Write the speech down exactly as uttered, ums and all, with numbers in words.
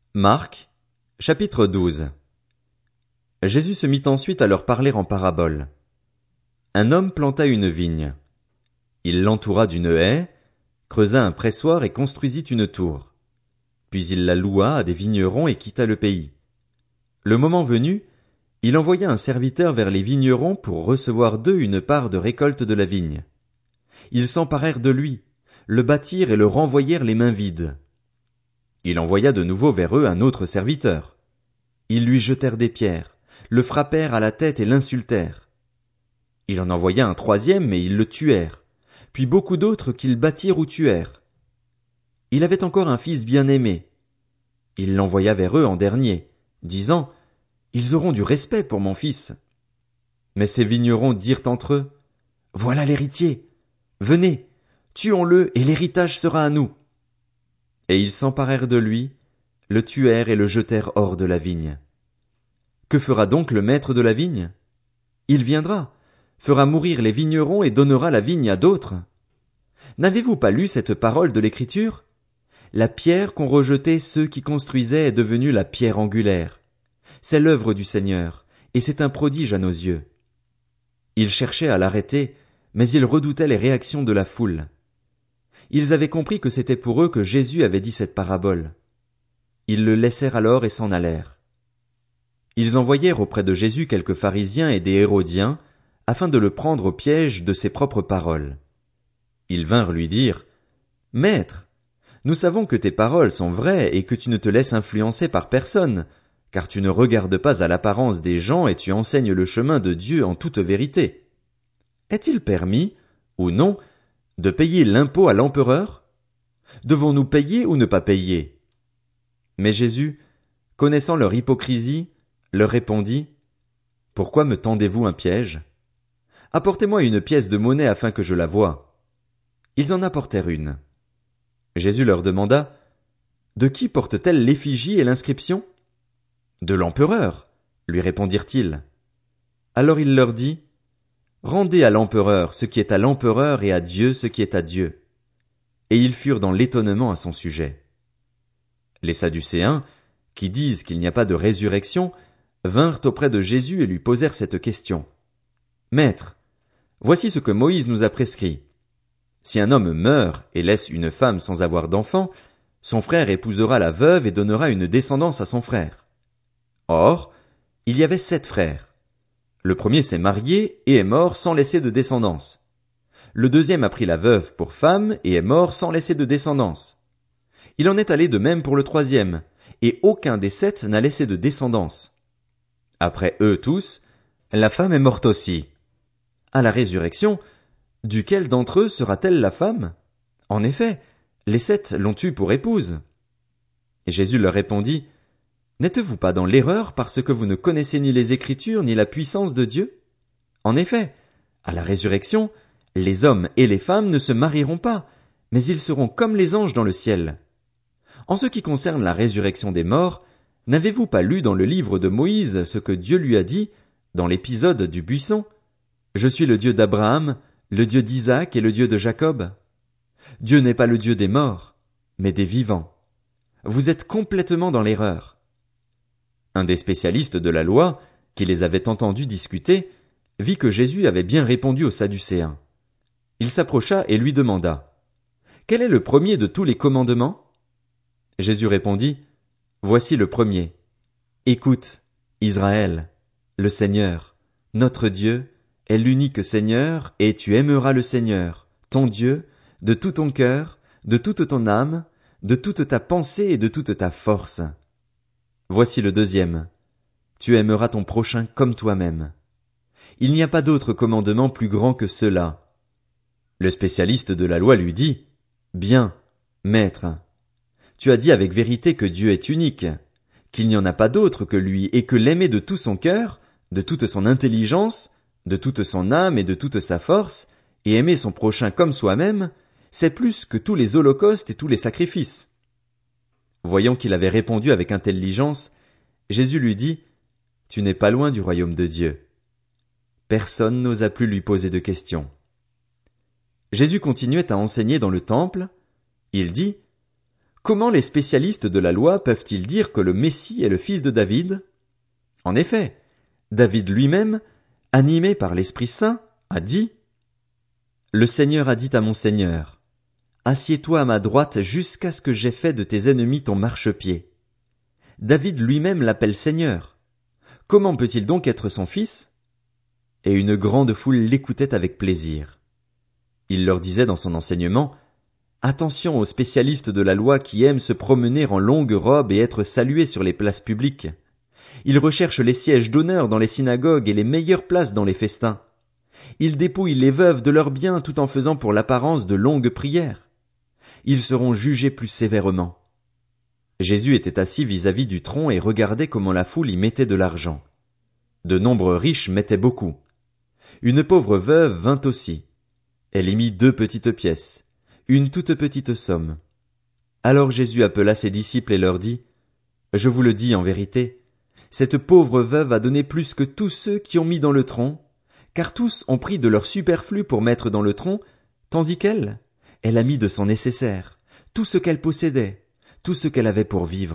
Marc, chapitre douze. Jésus se mit ensuite à leur parler en parabole. Un homme planta une vigne. Il l'entoura d'une haie, creusa un pressoir et construisit une tour. Puis il la loua à des vignerons et quitta le pays. Le moment venu, il envoya un serviteur vers les vignerons pour recevoir d'eux une part de récolte de la vigne. Ils s'emparèrent de lui, le battirent et le renvoyèrent les mains vides. Il envoya de nouveau vers eux un autre serviteur. Ils lui jetèrent des pierres, le frappèrent à la tête et l'insultèrent. Il en envoya un troisième, mais ils le tuèrent, puis beaucoup d'autres qu'ils battirent ou tuèrent. Il avait encore un fils bien-aimé. Il l'envoya vers eux en dernier, disant, « Ils auront du respect pour mon fils. » Mais ces vignerons dirent entre eux, « Voilà l'héritier. Venez, tuons-le et l'héritage sera à nous. » Et ils s'emparèrent de lui, le tuèrent et le jetèrent hors de la vigne. Que fera donc le maître de la vigne? Il viendra, fera mourir les vignerons et donnera la vigne à d'autres. N'avez-vous pas lu cette parole de l'Écriture? La pierre qu'ont rejetée ceux qui construisaient est devenue la pierre angulaire. C'est l'œuvre du Seigneur, et c'est un prodige à nos yeux. Ils cherchaient à l'arrêter, mais ils redoutaient les réactions de la foule. Ils avaient compris que c'était pour eux que Jésus avait dit cette parabole. Ils le laissèrent alors et s'en allèrent. Ils envoyèrent auprès de Jésus quelques pharisiens et des hérodiens, afin de le prendre au piège de ses propres paroles. Ils vinrent lui dire, « Maître, nous savons que tes paroles sont vraies et que tu ne te laisses influencer par personne, car tu ne regardes pas à l'apparence des gens et tu enseignes le chemin de Dieu en toute vérité. Est-il permis, ou non, de payer l'impôt à l'empereur? Devons-nous payer ou ne pas payer? » Mais Jésus, connaissant leur hypocrisie, leur répondit, « Pourquoi me tendez-vous un piège? Apportez-moi une pièce de monnaie afin que je la voie. » Ils en apportèrent une. Jésus leur demanda, « De qui porte-t-elle l'effigie et l'inscription? » « De l'empereur, lui répondirent-ils. Alors il leur dit, « Rendez à l'empereur ce qui est à l'empereur et à Dieu ce qui est à Dieu. » Et ils furent dans l'étonnement à son sujet. Les Sadducéens, qui disent qu'il n'y a pas de résurrection, vinrent auprès de Jésus et lui posèrent cette question. « Maître, voici ce que Moïse nous a prescrit. Si un homme meurt et laisse une femme sans avoir d'enfant, son frère épousera la veuve et donnera une descendance à son frère. Or, il y avait sept frères. Le premier s'est marié et est mort sans laisser de descendance. Le deuxième a pris la veuve pour femme et est mort sans laisser de descendance. Il en est allé de même pour le troisième, et aucun des sept n'a laissé de descendance. Après eux tous, la femme est morte aussi. À la résurrection, duquel d'entre eux sera-t-elle la femme? En effet, les sept l'ont eue pour épouse. Et Jésus leur répondit, « N'êtes-vous pas dans l'erreur parce que vous ne connaissez ni les Écritures ni la puissance de Dieu? En effet, à la résurrection, les hommes et les femmes ne se marieront pas, mais ils seront comme les anges dans le ciel. En ce qui concerne la résurrection des morts, n'avez-vous pas lu dans le livre de Moïse ce que Dieu lui a dit, dans l'épisode du buisson? Je suis le Dieu d'Abraham, le Dieu d'Isaac et le Dieu de Jacob. Dieu n'est pas le Dieu des morts, mais des vivants. Vous êtes complètement dans l'erreur. » Un des spécialistes de la loi, qui les avait entendus discuter, vit que Jésus avait bien répondu aux Sadducéens. Il s'approcha et lui demanda, « Quel est le premier de tous les commandements? » Jésus répondit, « Voici le premier. Écoute, Israël, le Seigneur, notre Dieu, est l'unique Seigneur, et tu aimeras le Seigneur, ton Dieu, de tout ton cœur, de toute ton âme, de toute ta pensée et de toute ta force. Voici le deuxième. Tu aimeras ton prochain comme toi-même. Il n'y a pas d'autre commandement plus grand que cela. » Le spécialiste de la loi lui dit, « Bien, maître. Tu as dit avec vérité que Dieu est unique, qu'il n'y en a pas d'autre que lui et que l'aimer de tout son cœur, de toute son intelligence, de toute son âme et de toute sa force, et aimer son prochain comme soi-même, c'est plus que tous les holocaustes et tous les sacrifices. » Voyant qu'il avait répondu avec intelligence, Jésus lui dit, « Tu n'es pas loin du royaume de Dieu. » Personne n'osa plus lui poser de questions. Jésus continuait à enseigner dans le temple. Il dit, Comment les spécialistes de la loi peuvent-ils dire que le Messie est le fils de David? En effet, David lui-même, animé par l'Esprit Saint, a dit « Le Seigneur a dit à mon Seigneur, assieds-toi à ma droite jusqu'à ce que j'aie fait de tes ennemis ton marchepied. » David lui-même l'appelle Seigneur. Comment peut-il donc être son fils? Et une grande foule l'écoutait avec plaisir. Il leur disait dans son enseignement « Attention aux spécialistes de la loi qui aiment se promener en longue robe et être salués sur les places publiques. Ils recherchent les sièges d'honneur dans les synagogues et les meilleures places dans les festins. Ils dépouillent les veuves de leurs biens tout en faisant pour l'apparence de longues prières. Ils seront jugés plus sévèrement. » Jésus était assis vis-à-vis du tronc et regardait comment la foule y mettait de l'argent. De nombreux riches mettaient beaucoup. Une pauvre veuve vint aussi. Elle y mit deux petites pièces, une toute petite somme. Alors Jésus appela ses disciples et leur dit, « Je vous le dis en vérité, cette pauvre veuve a donné plus que tous ceux qui ont mis dans le tronc, car tous ont pris de leur superflu pour mettre dans le tronc, tandis qu'elle, elle a mis de son nécessaire, tout ce qu'elle possédait, tout ce qu'elle avait pour vivre. »